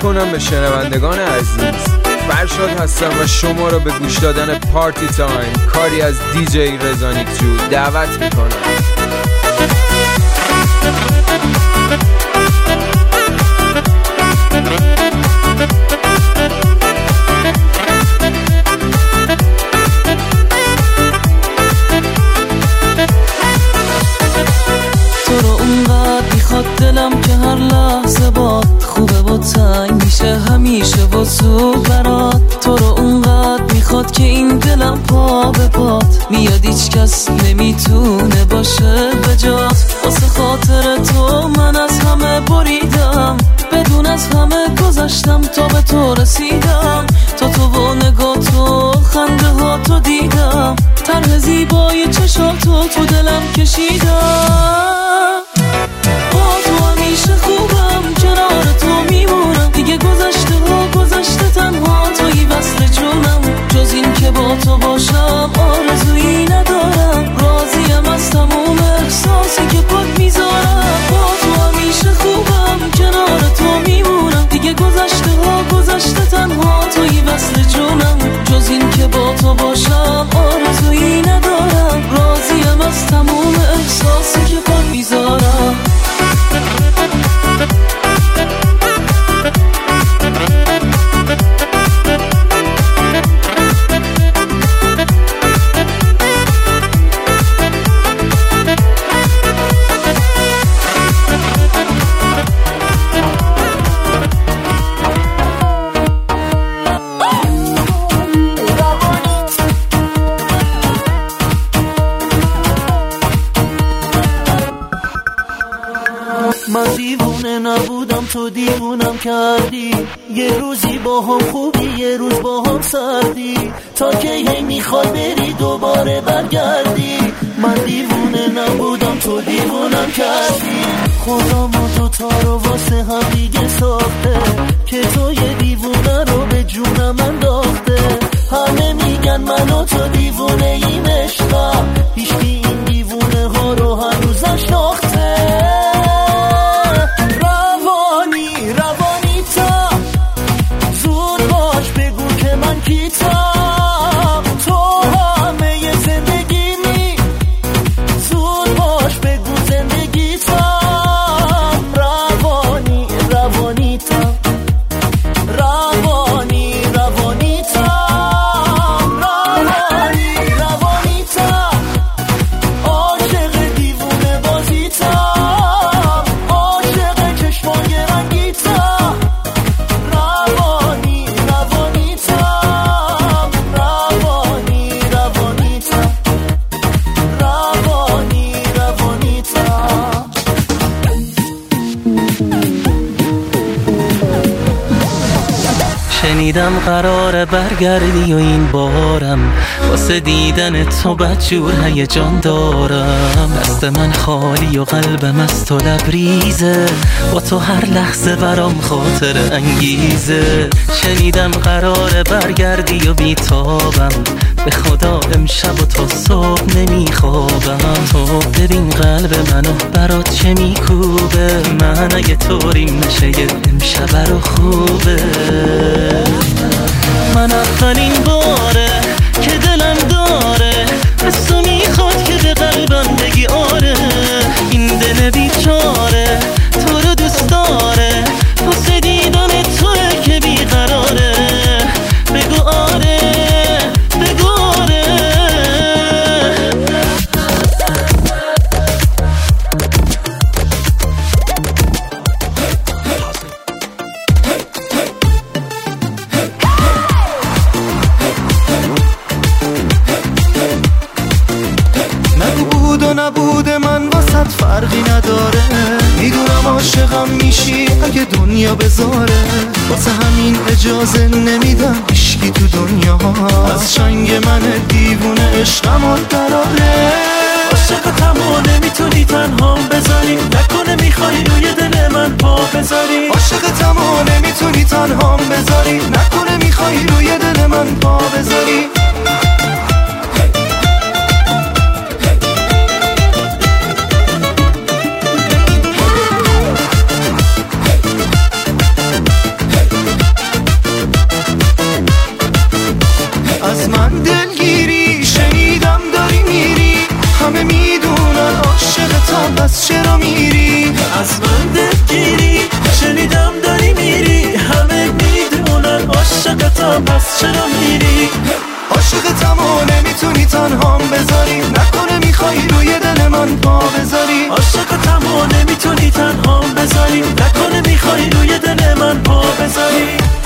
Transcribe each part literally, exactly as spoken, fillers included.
میکنم به شنوندگان عزیز. فرشاد هستم و شما رو به گوش دادن پارتی تایم، کاری از دی جی رضا نیکجو دعوت میکنم. تو رو اونقدر میخواد دلم که هر لحظه باد خوبه و تنگ میشه همیشه و زود برات. تو رو اونقدر میخواد که این دلم پا به پات میاد، هیچ کس نمیتونه باشه به جات. واسه خاطر تو من از همه بریدم، بدون از همه گذشتم تا به تو رسیدم. تا تو و نگاه تو خنده ها تو دیدم، طرح زیبای چشاتو تو دلم کشیدم. با تو همیشه خوبم، کنار تو میمونم، دیگه گذشته ها گذشته، تنها توی وصل جونم. جز این که با تو باشم آرزویی ندارم، راضیم از تموم احساسی که پاک میذارم. با تو همیشه خوبم، کنار تو میمونم، دیگه گذشته ها گذشته، تنها توی وصل جونم. جز این که با تو باشم آرزویی ندارم، راضیم از تموم احساسی که پاک میذارم. من دیوونه نبودم تو دیوونم کردی، یه روزی با هم خوبی یه روز با هم سردی، تا که هی میخوای بری دوباره برگردی. من دیوونه نبودم تو دیوونم کردی، خدا ما دوتا رو واسه هم دیگه ساخته، که تو یه دیوونه رو به جونم انداخته. همه میگن من و تو دیوونه این عشقم، هیچکی این دیوونه ها رو هنوز نشناخته. شنیدم قراره برگردی و این بارم واسه دیدن تو بدجور هیجان دارم. دست من خالی و قلبم از تو لبریزه، با تو هر لحظه برام خاطر انگیزه. شنیدم قراره برگردی و بیتابم، به خدا امشب و تا صبح نمیخوابم. تو ببین قلب منو برات چه میکوبه، من اگه طوریم نشه امشب رو خوبه. من اولین باره که دلم داره از تو میخواد که به قلبم بگی آره. این دل بیچاره تو رو دوست داره، واسه دیدن توه که بیقراره. بگو آره بگو آره. نبوده من واسط فرقی نداره، میدونم عاشقم میشی اگه دنیا بذاره. واسه همین اجازه نمیدم هیچکی تو دنیا از چنگ من دیوونه عشقمو دراره. عاشقتم و نمیتونی تنهام بذاری، نکنه میخوای روی دل من پا بذاری. عاشقتم و نمیتونی تنهام بذاری، نکنه میخوای روی دل من پا بذاری. پس چرا میری؟ عاشق تمام نمیتونی تنهام بذاری، نکنه میخوای روی دل من پا بذاری. عاشق تمام نمیتونی تنهام بذاری، نکنه میخوای روی دل من پا بذاری.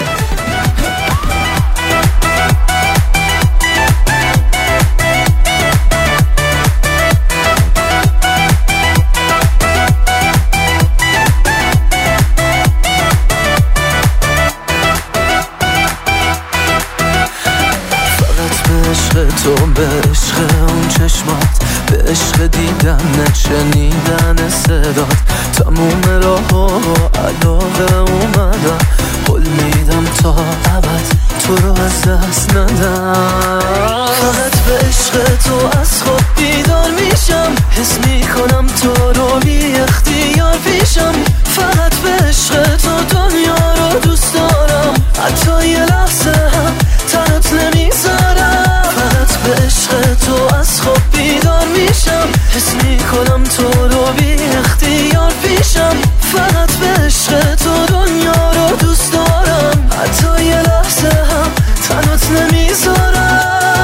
تو به عشق اون چشمات، به عشق دیدن شنیدن صدات، تموم راه ها و علاقه اومدم، قول میدم تا ابد تو رو از دست ندم. فقط به عشق تو از خواب بیدار میشم، حس میکنم تو رو بی اختیار پیشم. فقط به عشق تو دنیا رو دوست دارم، حتی یه لحظه هم تنت نمیذارم. فقط به عشق تو از خواب بیدار میشم، حس میکنم تو رو بی اختیار پیشم. فقط به عشق تو دنیا رو دوست دارم، حتی یه لحظه هم تنت نمیذارم.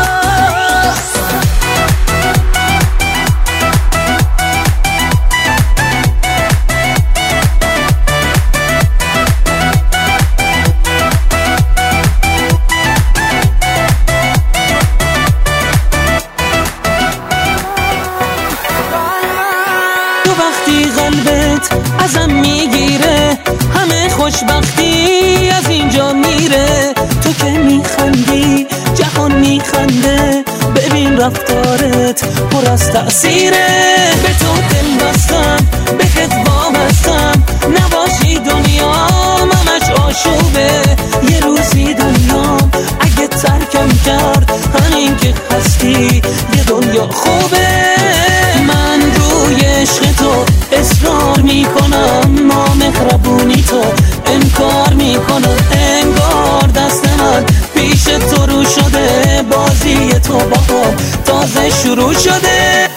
ازم میگیره همه خوشبختی از اینجا میره. تو که میخندی جهان میخنده، ببین رفتارت پر از تأثیره. به تو دل بستم بهت وابستم، نباشی دنیا همش آشوبه. یه روزی دنیا اگه ترکم کرد، همین که هستی یه دنیا خوبه. من روی عشق تو اصرار میکنم، نامهربونی تو انکار میکنم. انگار دست من پیش تو رو شده، بازی تو با هم تازه شروع شده.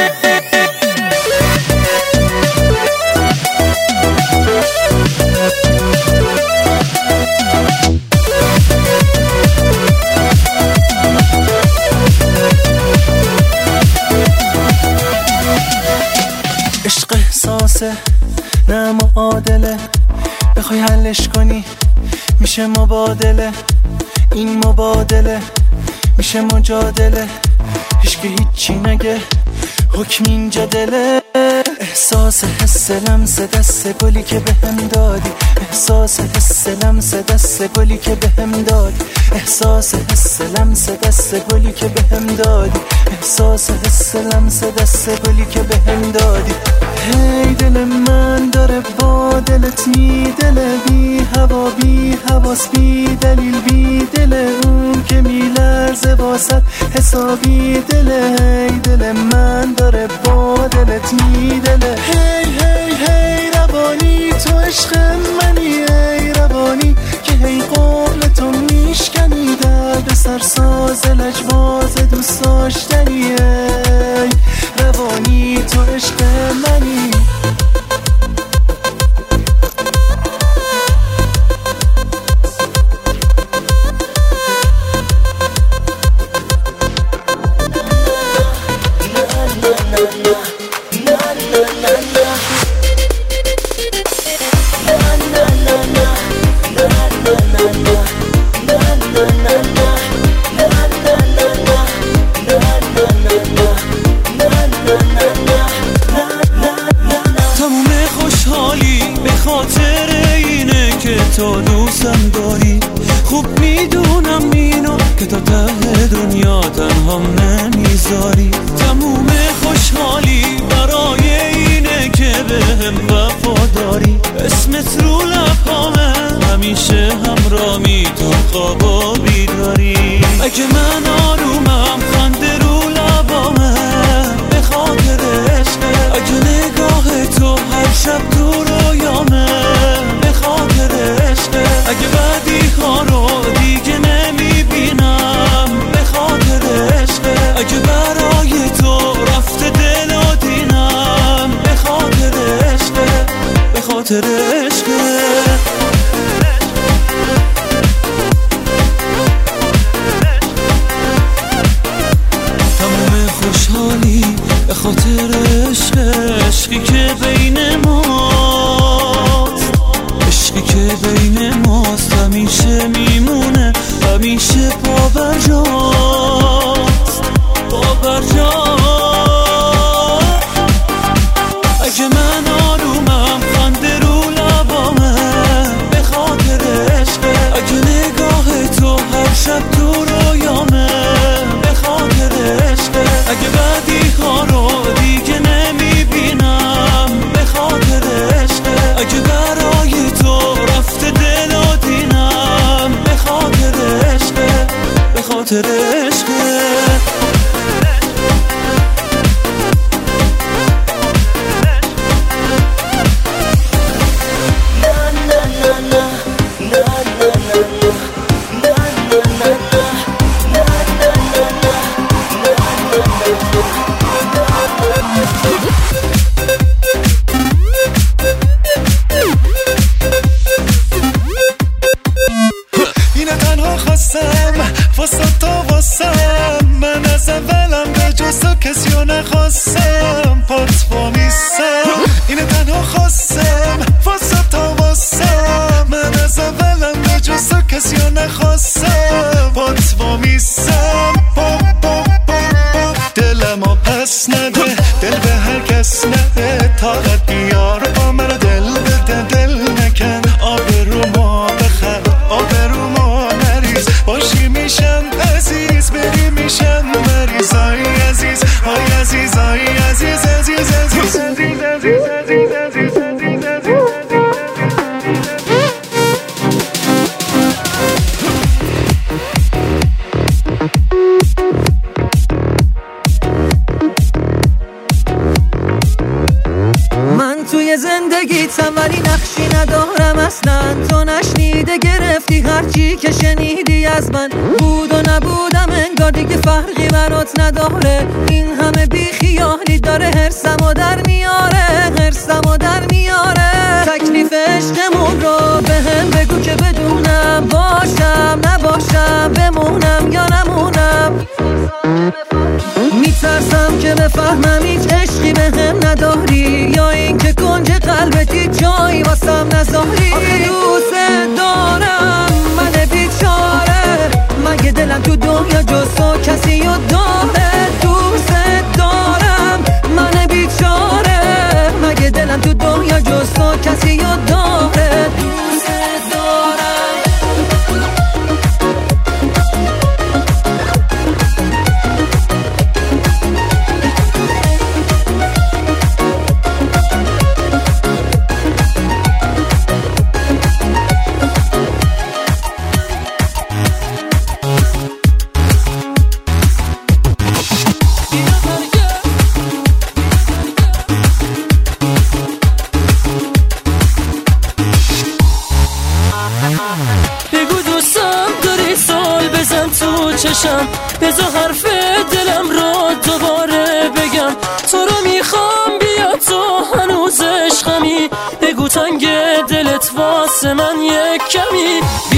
عشق احساسه نه معادله، بخوای حلش کنی میشه مبادله. این مبادله میشه مجادله، هیچ که هیچی نگه حکم اینجا دله. احساس حس لمس دست گلی که بهم دادی، احساس حس لمس دست گلی که بهم دادی، احساس حس لمس دست گلی که بهم دادی، احساس حس لمس دست گلی که بهم دادی. هی دل من داره با دلت میدله، بی هوا بی حواس بی دلیل بی دل اون که میلرزه واسد حسابی دله. هی دل من داره با دلت میدله، هی هی هی روانی تو عشق منی. ای روانی که هی قول تو میشکنی، درد سرساز لجواز دوست داشتنی. ای روانی تو عشق منی. تو دوستم داری، خوب میدونم اینو که تا ته دنیا تنهام نمیذاری. تموم خوشحالی برای اینه که بهم وفاداری، اسمت رو لبامه همیشه همراهی تا خواب و بیداری. اگه من آرومم خنده رو لبامه به خاطر عشقه، اگه نگاه تو هر شب تو رویامه به خاطر عشقه، اگه بعدی ها رو دیگه نمیبینم به خاطر عشقه، اگه برای تو رفته دل و دینم به خاطر عشقه، به خاطر عشقه. به خاطر عشق، عشقی که بین ماست، عشقی که بین ماست همیشه میمونه، همیشه پابرجاست، پابرجاست. اگه من آرومم خنده رو لبامه به خاطر عشقه، اگه نگاه تو هر شب تو رویامه به خاطر عشقه، اگه بعدی ها رو دیگه نمیبینم به خاطر عشقه، اگه برای تو رفته دل و دینم به خاطر عشقه، به خاطر عشقه. اینه تنها خواستم واسه تو واسم، من از اولم به جز تو کسی رو نخواستم، پات با میستم. اینه تنها خواستم واسه تو واسم، من از اولم به جز تو کسی رو نخواستم، پات با میستم. دلمو پس نده، دل به هر کس نده، طاقت بیار با من دل بده، دل نکن آبرومو بخر، آبرومو نریز، باشی میشم عزیز، بری میشم مریض. آی عزیز، آی عزیز، آی عزیز، عزیز، عزیز، عزیز، عزیز، عزیز، عزیز، عزیز. توی زندگیتم ولی نقشی ندارم اصلا، تو نشنیده گرفتی هرچی که شنیدی از من، بود و نبودم انگار دیگه فرقی برات نداره، این همه بیخیالی داره هرسمو در میاره، هرسمو در میاره. تکلیف عشقمون رو به هم بگو که بدونم، باشم نباشم، بمونم یا نمونم. میترسم که بفهمم هیچ عشقی به هم نداری، یا این که کنج قلبتی جایی واسم نذاری. آخه دوست دارم من بیچاره، مگه دلم تو دنیا جز تو کسی رو داره؟ دوست دارم من بیچاره، مگه دلم تو دنیا جز تو کسی رو داره؟ دوست دارم. بگو دوستم داری سال بزن تو چشم، بذار حرف دلم رو دوباره بگم، تو رو میخوام بیا تو هنوز عشقمی، بگو تنگ دلت واسه من یک کمی.